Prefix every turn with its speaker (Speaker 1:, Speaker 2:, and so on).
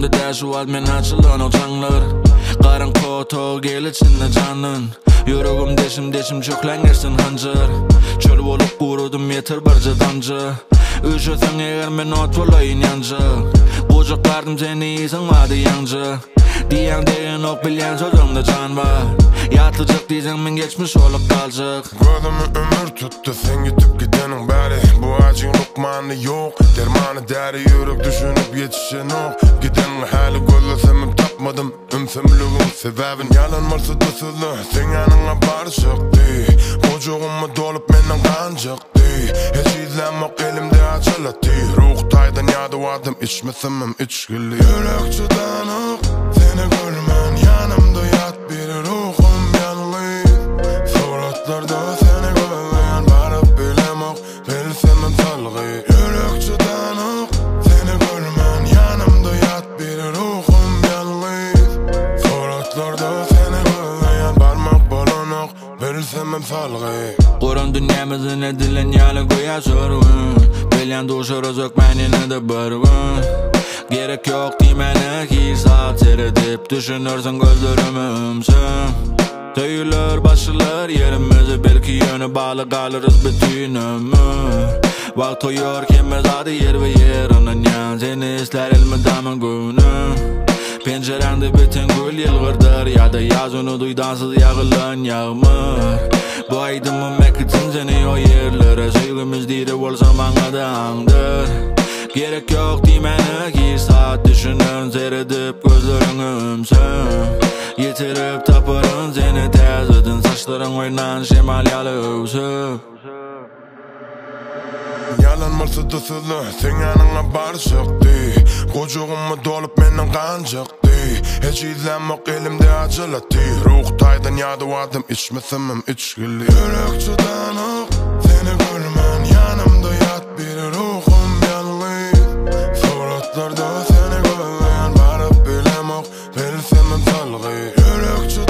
Speaker 1: Yüreğimde dəşi var men açılan o canlar Qaran koto gel içinde canın Yüreğim deşim çöklengersin hancar Çöl bolup kurudum yeter barca damcı Üşüsen eğer men ot olayın yancı Bucaklardım seni iyisen vardı yancı Diyen deyin ok bilyen sözümde can var Yatılacak diysen men geçmiş olup kalacak
Speaker 2: Gözümü ömür tuttu sen gidip gidenin bari Bu acın lukmanı yok Dermanı deri yürek düşünüp yetişen ok Gidenin hali gözlesemim tapmadım Ümsemlüğün sebebin yalan varsa da sızlı Sen yanına barışıktı Kocuğumu dolup menden kancıktı Hiç izlenmek elimde açılattı Ruh taydan yadıvadım içmesemem içgili Yürek çıdanık seni görmen yanımda yat bir ruhum yanlıyız Suratlarda seni görmeyen barıp bilemek bilsemem salgı Yürek çıdanık seni görmen yanımda yat bir ruhum yanlıyız Suratlarda seni görmeyen barmak bulunak bilsemem salgı
Speaker 1: Kur'an dünyamızın edilen yalı koya sorgun Bilyen duşarı sökmenine de bargun Gerek yok dimene ki saat seyredip Düşünürsen gözlerimi ümsün Tüyülür başlar yerimizi belki yönü bağlı kalırız bütün ömür Vakt uyuyor kime zadı yer ve yerinin yan Seni ister ilmi damın günü Pencerende bütün gül yılgırdır Ya da yazını duydansız yağılan yağmur Bu aydımı mekitin seni o yerlere Sevgimiz değil olsam anladığındır Gerek yok dimene ki saat düşünün Seyredip gözlerini ümsün Yitirip tapırın seni tez edin Saçların oynan şemal yalı üsüp
Speaker 2: Yalan varsa da sızlı sen yanına barışıktı Kocuğumu dolup menden kancıktı Hiç izlenmek elimde acılattı Ruh taydan yadıvadım içmesemem içgili Yürek çıdanık seni görmen yanımda yat bir ruhum yanlıyız Suratlarda seni görmeyen barıp bilemek bilsemem salgı Yürek çıdanık